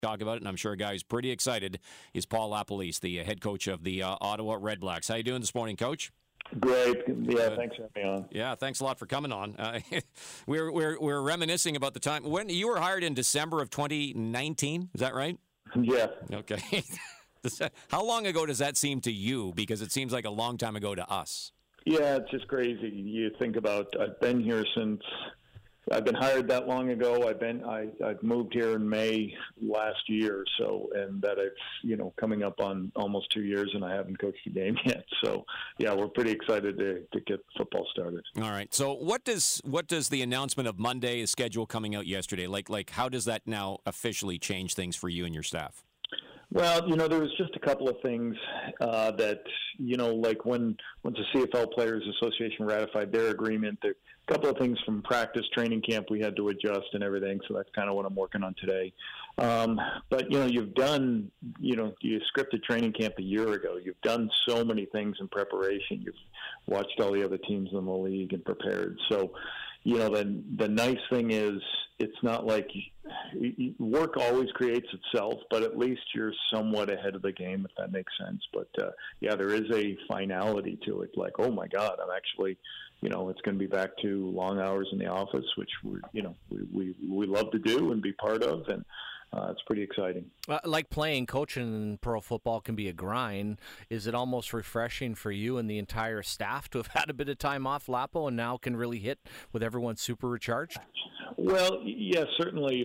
talk about it, and I'm sure a guy who's pretty excited is Paul LaPolice, the head coach of the Ottawa Redblacks. How you doing this morning, Coach? Great. Yeah, thanks for having me on. Yeah, thanks a lot for coming on. We're reminiscing about the time when you were hired in December of 2019. Is that right? Yeah. Okay. How long ago does that seem to you? Because it seems like a long time ago to us. Yeah, it's just crazy. You think about, I've been here since, I've been hired that long ago. I've moved here in May last year, and that it's, coming up on almost 2 years, and I haven't coached a game yet. So, yeah, we're pretty excited to get football started. All right. So what does the announcement of Monday's schedule coming out yesterday, like how does that now officially change things for you and your staff? Well, there was just a couple of things that, like once the CFL Players Association ratified their agreement, there a couple of things from practice, training camp we had to adjust and everything. So that's kind of what I'm working on today. But, you've done, you scripted training camp a year ago. You've done so many things in preparation. You've watched all the other teams in the league and prepared. So, the nice thing is it's not like work always creates itself, but at least you're somewhat ahead of the game, if that makes sense. But, there is a finality to it. Like, oh, my God, I'm actually – it's going to be back to long hours in the office, which we love to do and be part of, and it's pretty exciting. Like coaching in pro football can be a grind. Is it almost refreshing for you and the entire staff to have had a bit of time off, Lapo, and now can really hit with everyone super recharged? Well, yeah, certainly.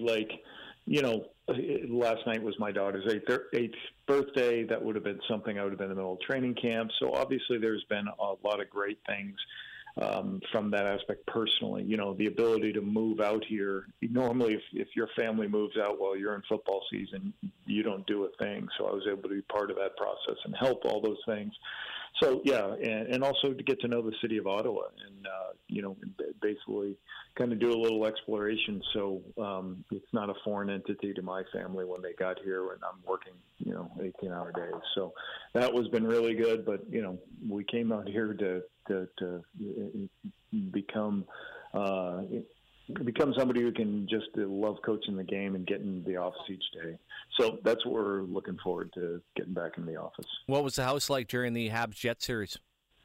Last night was my daughter's eighth birthday. That would have been something I would have been in the middle of training camp. So obviously there's been a lot of great things from that aspect personally. The ability to move out here. Normally, if your family moves out while you're in football season, you don't do a thing. So I was able to be part of that process and help all those things. So, yeah, and also to get to know the city of Ottawa and, basically kind of do a little exploration. So it's not a foreign entity to my family when they got here, and I'm working, 18-hour days. So that was been really good. But, we came out here to become somebody who can just love coaching the game and get in the office each day. So that's what we're looking forward to, getting back in the office. What was the house like during the Habs Jet series?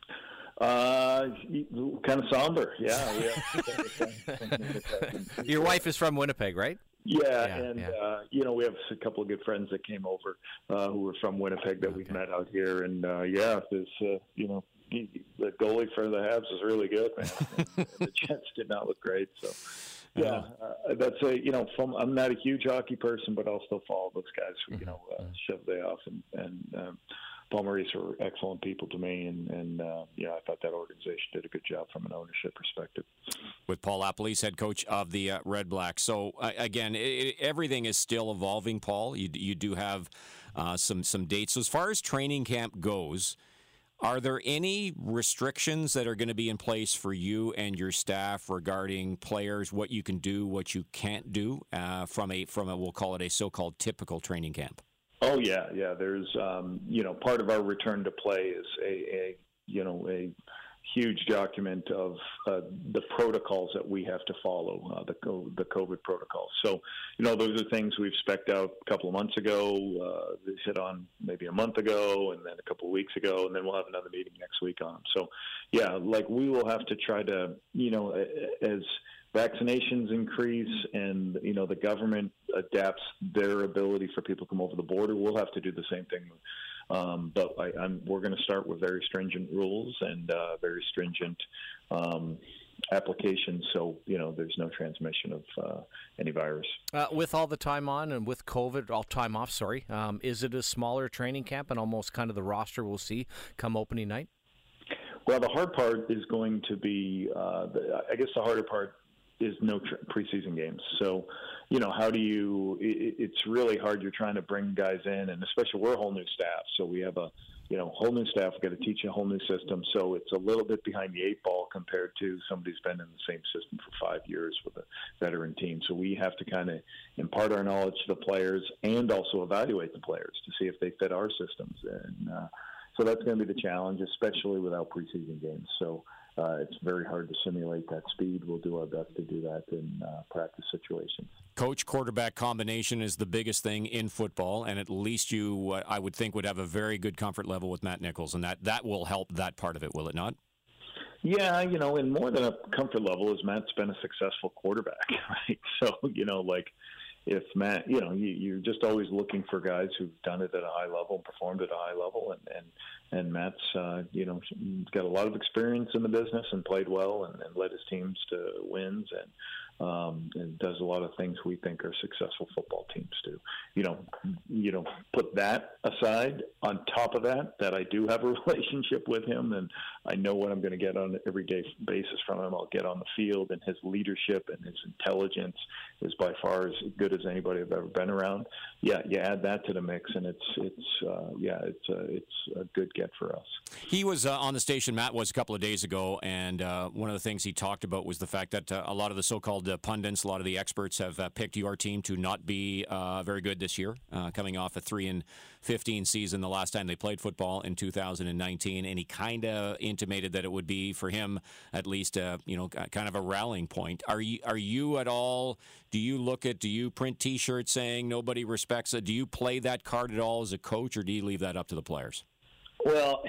Kind of somber. Yeah. Your wife is from Winnipeg, right? Yeah. We have a couple of good friends that came over who were from Winnipeg that we've met out here, and there's the goalie for the Habs is really good, man. And the Jets did not look great, so. Yeah, that's I'm not a huge hockey person, but I'll still follow those guys who, shove the day off. And Paul Maurice were excellent people to me. And I thought that organization did a good job from an ownership perspective. With Paul LaPolice, head coach of the Red Blacks. So, again, everything is still evolving, Paul. You do have some dates. So as far as training camp goes, are there any restrictions that are going to be in place for you and your staff regarding players, what you can do, what you can't do from a we'll call it a so-called typical training camp? Oh yeah. There's part of our return to play is a huge document of the protocols that we have to follow, the COVID protocols. So, those are things we've spec'd out a couple of months ago, hit on maybe a month ago, and then a couple of weeks ago, and then we'll have another meeting next week on them. So, yeah, we will have to try to, as vaccinations increase and, the government adapts their ability for people to come over the border, we'll have to do the same thing. But we're going to start with very stringent rules and very stringent applications, so there's no transmission of any virus. With all the time on and with COVID, all time off, is it a smaller training camp and almost kind of the roster we'll see come opening night? Well, the hard part is going to be, I guess the harder part is no preseason games. So, how do you, it's really hard. You're trying to bring guys in, and especially we're a whole new staff. So we have a, whole new staff. We've got to teach a whole new system. So it's a little bit behind the eight ball compared to somebody who's been in the same system for 5 years with a veteran team. So we have to kind of impart our knowledge to the players and also evaluate the players to see if they fit our systems. And so that's going to be the challenge, especially without preseason games. So it's very hard to simulate that speed. We'll do our best to do that in practice situations. Coach-quarterback combination is the biggest thing in football, and at least you, I would think, would have a very good comfort level with Matt Nichols, and that will help that part of it, will it not? Yeah, and more than a comfort level is Matt's been a successful quarterback, right? So, if Matt, you're just always looking for guys who've done it at a high level, performed at a high level, and Matt's, got a lot of experience in the business and played well and led his teams to wins and does a lot of things we think are successful football teams do. Put that aside. On top of that I do have a relationship with him, and I know what I'm going to get on an everyday basis from him. I'll get on the field, and his leadership and his intelligence is by far as good as anybody I've ever been around. Yeah, you add that to the mix, and it's a good get for us. He was on the station, Matt was, a couple of days ago, and one of the things he talked about was the fact that a lot of the so-called pundits, a lot of the experts have picked your team to not be very good this year, coming off a 3-15 season the last time they played football in 2019, and he kind of intimated that it would be, for him at least, kind of a rallying point. Are you at all, do you print T-shirts saying nobody respects it? Do you play that card at all as a coach, or do you leave that up to the players? Well,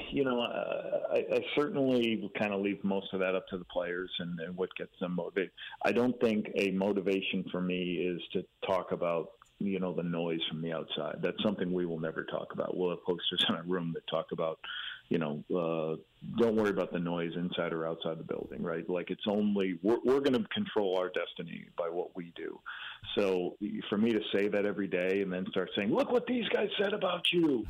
I certainly kind of leave most of that up to the players and what gets them motivated. I don't think a motivation for me is to talk about, the noise from the outside. That's something we will never talk about. We'll have posters in our room that talk about, don't worry about the noise inside or outside the building, right? Like, it's only, we're going to control our destiny by what we do. So for me to say that every day and then start saying, look what these guys said about you,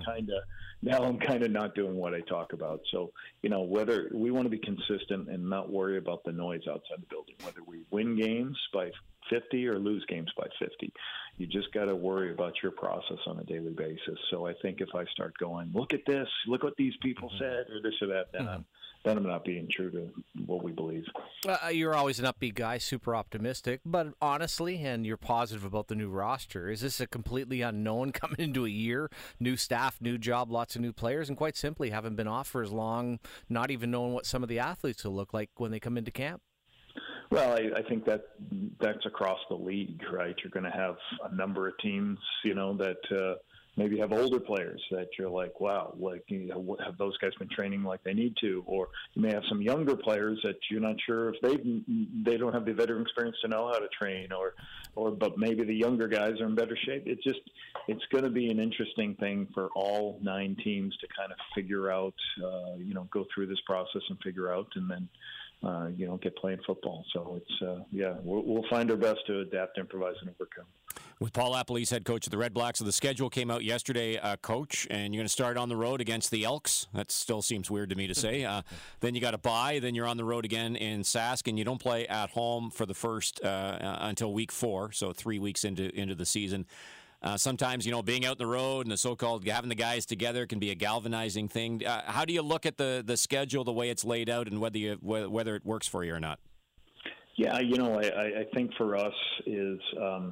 I'm kind of not doing what I talk about. So, whether we want to be consistent and not worry about the noise outside the building, whether we win games by 50 or lose games by 50, you just got to worry about your process on a daily basis. So I think if I start going, look at this, look what these people said, or this or that, then I'm not being true to what we believe. You're always an upbeat guy, super optimistic, but honestly, and you're positive about the new roster. Is this a completely unknown coming into a year? New staff, new job, lots of new players, and quite simply haven't been off for as long, not even knowing what some of the athletes will look like when they come into camp? Well, I think that's across the league, right? You're going to have a number of teams, that maybe have older players that you're like, wow, have those guys been training like they need to? Or you may have some younger players that you're not sure if they don't have the veteran experience to know how to train, but maybe the younger guys are in better shape. It's going to be an interesting thing for all 9 teams to kind of figure out, go through this process and figure out, and then get playing football. So it's, we'll find our best to adapt, improvise, and overcome. With Paul LaPolice, head coach of the Red Blacks, so the schedule came out yesterday, Coach, and you're going to start on the road against the Elks. That still seems weird to me to say. Then you got a bye, then you're on the road again in Sask, and you don't play at home for the first until week 4, so 3 weeks into the season. Sometimes, being out on the road and the so-called having the guys together can be a galvanizing thing. How do you look at the schedule, the way it's laid out, and whether it works for you or not? Yeah, I think for us is,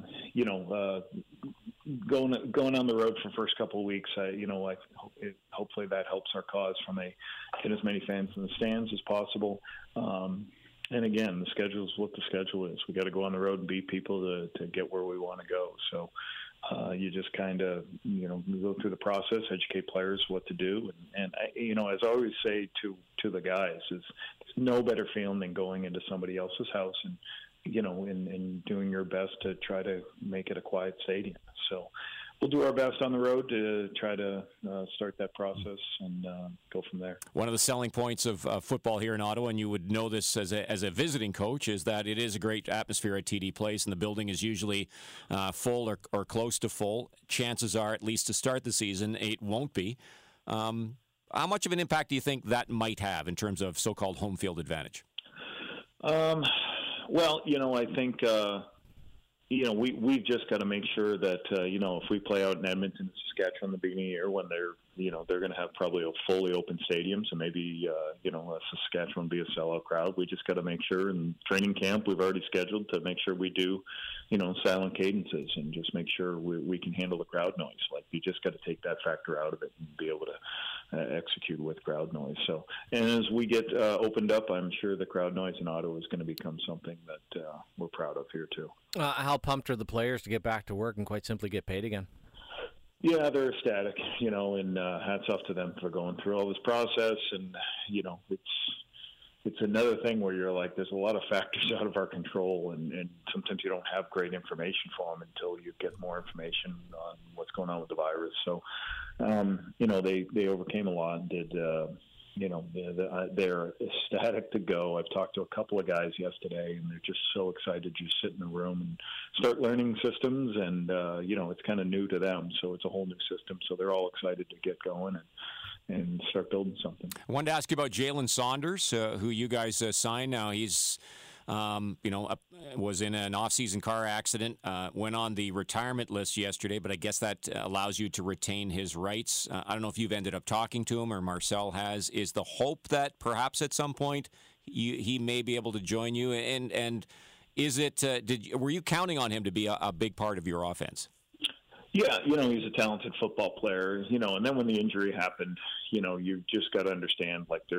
going on the road for the first couple of weeks, hopefully that helps our cause from get as many fans in the stands as possible. And again, the schedule is what the schedule is. We got to go on the road and beat people to get where we want to go. So you just kind of, go through the process, educate players what to do. And as I always say to the guys, is there's no better feeling than going into somebody else's house and, and doing your best to try to make it a quiet stadium. So we'll do our best on the road to try to start that process and go from there. One of the selling points of football here in Ottawa, and you would know this as a visiting coach, is that it is a great atmosphere at TD Place, and the building is usually full or close to full. Chances are, at least to start the season, it won't be. How much of an impact do you think that might have in terms of so-called home field advantage? Well, I think we've just got to make sure that if we play out in Edmonton, Saskatchewan, the beginning of the year when they're they're going to have probably a fully open stadium, so maybe Saskatchewan be a sellout crowd. We just got to make sure. In training camp, we've already scheduled to make sure we do, silent cadences and just make sure we can handle the crowd noise. Like, you just got to take that factor out of it and be able to execute with crowd noise. So, and as we get opened up, I'm sure the crowd noise in Ottawa is going to become something that we're proud of here too. How pumped are the players to get back to work and quite simply get paid again? Yeah, they're ecstatic, and hats off to them for going through all this process. And, it's another thing where you're like, there's a lot of factors out of our control, and sometimes you don't have great information for them until you get more information on what's going on with the virus. So, they overcame a lot and did, they're ecstatic to go. I've talked to a couple of guys yesterday, and they're just so excited to just sit in the room and start learning systems. And, it's kind of new to them, so it's a whole new system. So they're all excited to get going and start building something. I wanted to ask you about Jalen Saunders, who you guys signed. Now he's, was in an off-season car accident, went on the retirement list yesterday, but I guess that allows you to retain his rights. I don't know if you've ended up talking to him or Marcel has. Is the hope that perhaps at some point he may be able to join you? And is it? Were you counting on him to be a big part of your offense? Yeah, he's a talented football player, and then when the injury happened, you just got to understand, like,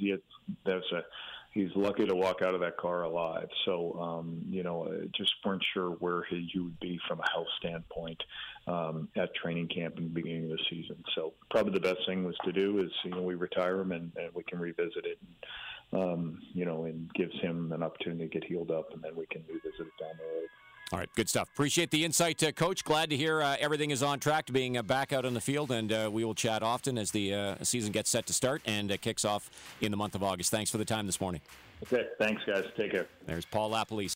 he's lucky to walk out of that car alive. So, just weren't sure where he would be from a health standpoint at training camp in the beginning of the season. So probably the best thing was to do is, we retire him and we can revisit it, and gives him an opportunity to get healed up, and then we can revisit it down the road. All right, good stuff. Appreciate the insight, Coach. Glad to hear everything is on track to being back out on the field, and we will chat often as the season gets set to start and kicks off in the month of August. Thanks for the time this morning. Okay, thanks, guys. Take care. There's Paul LaPolice.